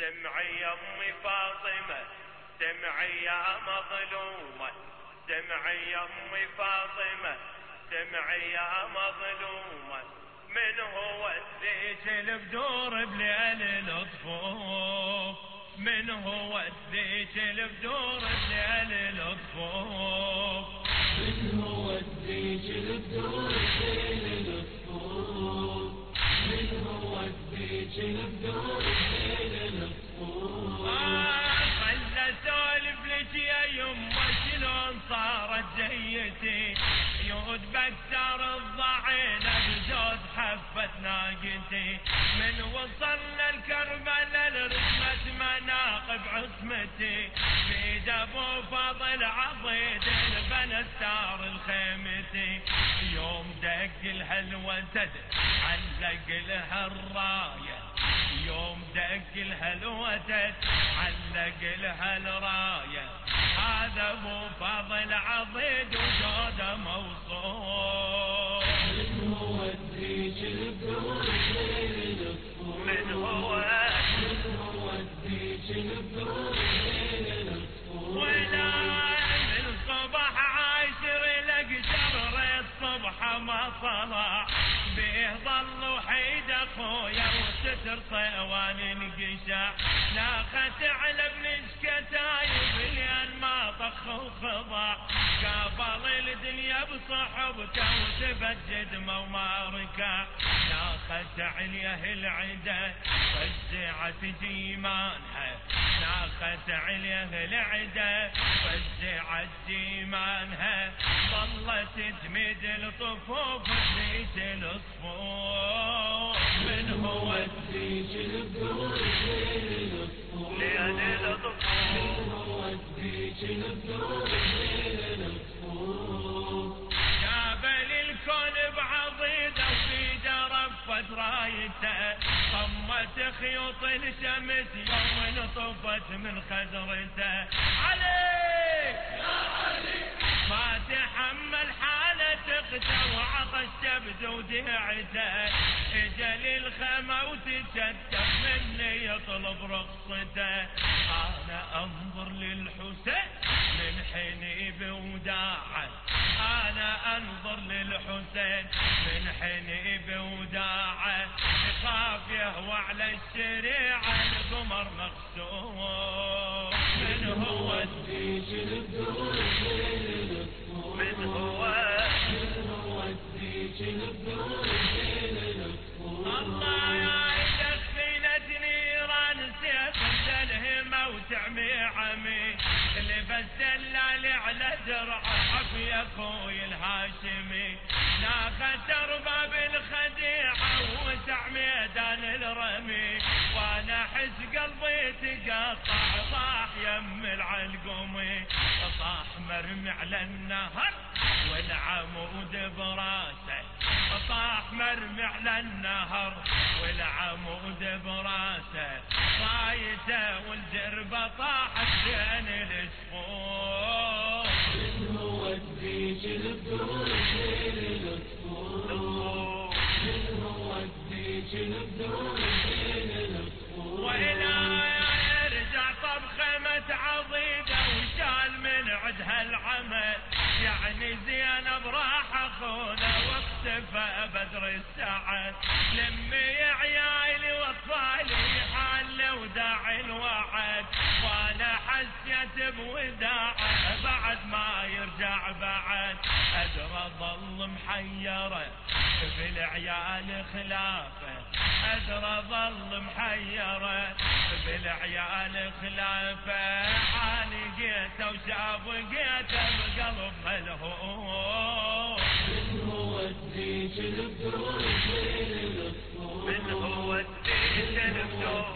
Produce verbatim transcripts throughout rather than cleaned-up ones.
سمعي يا امي فاطمة سمعي يا مظلومة، سمعي يا امي فاطمة سمعي يا مظلومة، من هو الذيك البدور بليل الطفوف، من هو الذيك البدور بليل الطفوف، من هو الذيك البدور بليل الطفوف، من هو الذيك البدور بليل الطفوف. خلى سولف لك يا يمه شلون صارت جيتي، يود بكسر الضعينة بجوز حفت ناقتي، من وصلنا الكربلة لرسمة مناقب عصمتي، بيد ابو فضل عضيد البنى ستار الخيمتي، يوم دق الهلوة تدري علق لها الراية، يوم دق الهلوة تدري علق لها الراية، هذا ابو فضل عضيد وجوده موصوف. من هو الذيك البدور بليل الطفوف، من هو من هو الذيك البدور بليل الطفوف. ولا من صبح عاشر لك شر الصبح ما طلع، بيه ظل وحيد اخويا وستر صيوان انقشع، ناخت على ابن الشكتايب لين ما طخ وخضع، قابل الدنيا بصحبته وتبجد وما ركع، ناخت عليه العدا فزعت جيمانها، ناخت عليه العدا فزعت جيمانها، ظلت تمد الطفوف بيت الصفوف. من هو الذيك البدور بليل الطفوف، ليل الطفوف. من هو الذيك البدور بليل الطفوف. جابل الكون بعضيده وفيده رفت رايته، طمت خيوط الشمس يوم طفت من خزرته، علي يا علي ما تحمل حالة تقسى وعطش تبدو وديعته، اجل الخمى وتشتت مني يطلب رخصته، انا انظر للحسين من حيني بوداعه، انا انظر للحسين من حيني بوداعه، يخاف يهوى على الشريعه القمر مخسوف. من هو الذيك البدور بليل الطفوف، من هو من هو الذيك البدور بليل الطفوف. الله يا دخيلة نيران سيف الهمة وتعمي عمي، لبس اللالي على درعه عفي اخوي الهاشمي، ناخت ارباب الخديعه وسع ميدان الرمي، وانا احس قلبي تقطع صاح يم العلقمي، صاح مرمي على النهر والعمود براسه، صاح مرمي على النهر والعمود براسه، رايته والجربه طاحت بين الصفوف. من هو الذيك البدور بليل الطفوف، من هو الذيك البدور بليل الطفوف. وإلى يرجع طب خيمة عضيدة وشال من عدها العمل، يعني زينب راح اخونا واختفى بدر السعد، لمي عيالي واطفالي حال وداعي الوعد، وانا حسيت بوداعه بعد ما يرجع بعد، ادرى ظل محيره بالعيال خلافه، ادرى ظل محيره بالعيال خلافه، عانقيته وشابقيته بقلب ملهوف. من هو الذيك البدور بليل الطفوف، من هو الذيك البدور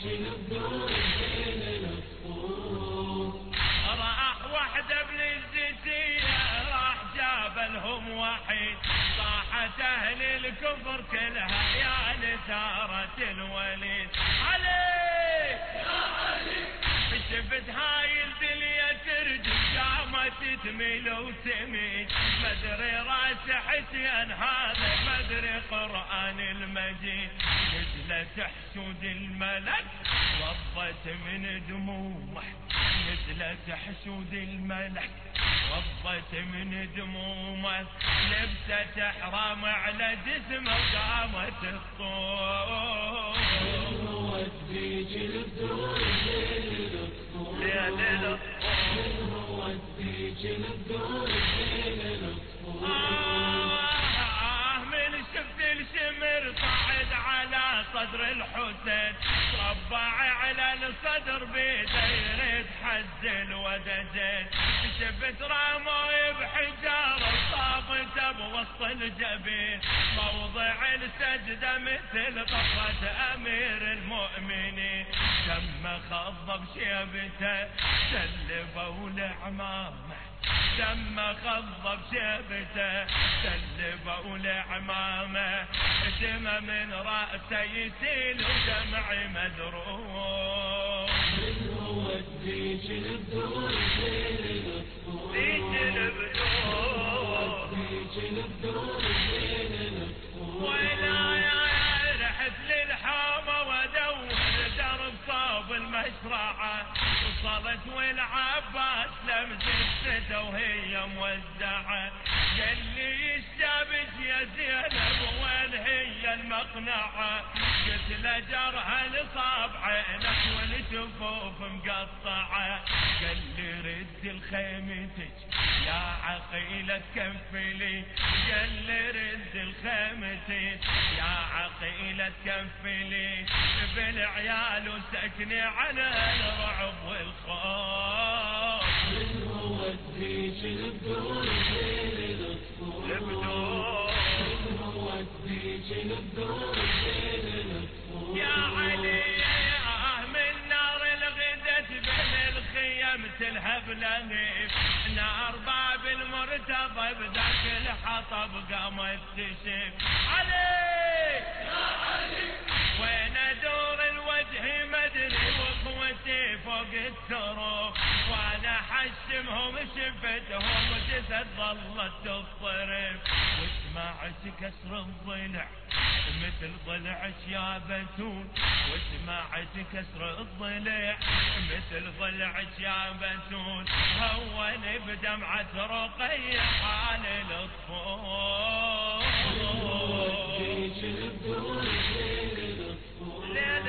بليل الطفوف. راح وحده ابن الزيتية راح جاب لهم وحيد، صاحت اهل الكفر كلها يا لسارة الوليد، علي يا علي شفت هاي الدنيا ترجع قامت تميل وتميل، مدري راس حسين هذا مدري قرآن المجيد، نزلت حسود الملك وضت من دموع نزلت حسود الملك، وضت من دموع لبست احرام على جسمه وقامت الطور. وديك للدور ليل الطفول، يا ليل الطفول وديك للدور ليل الطفول. آه من شفت الشمر صعد على صدر الحسين، ربع على الصدر بيده يريد حز الودجين، شفت رامي بحجاره صابته بوسط الجبين، موضع السجده مثل قصة امير المؤمنين، دم خضب شيبته سلبوا لعمامه، دم خضب شيبته سلبوا لعمامه، دم من رأسه يسيل ودمع مذروب. منه وديك للدور ليل الطفول، ديك البدور وديك للدور ليل الطفول. ولا يا رحت للحامة ودور درب صوب المشرعة، وصلت والعباس لمس السده وهي موزعة، قال لي الشابك يا زينب وين هي المقنعة، قلت له جرها لصاب عينك والجفوف مقطعة، قال لي رد الخيمتك يا عقيلة تكفلي، قال لي رد الخيمتك يا عقيلة تكفلي، بالعيال وسكني على الرعب والخوف. منه وديك للدور ليل الطفول، البدور منه وديك للدور ليل الطفول. يا علي آه من نار الغدت بين الخيم تلهب لهيب، نار باب المرتضى بذاك الحطب قامت تشب. علي يا علي وين ادور الوجه مدري واخوتي فوق التراب، وانا حشمهم شفتهم جسد ظلت تضطرب، وسمعت كسر الضلع مثل ضلع شيابتون، وسمعت كسر الضلع مثل ضلع شيابتون، هون بدمعة رقية حال الطفول. وديك للدور ليل الطفول،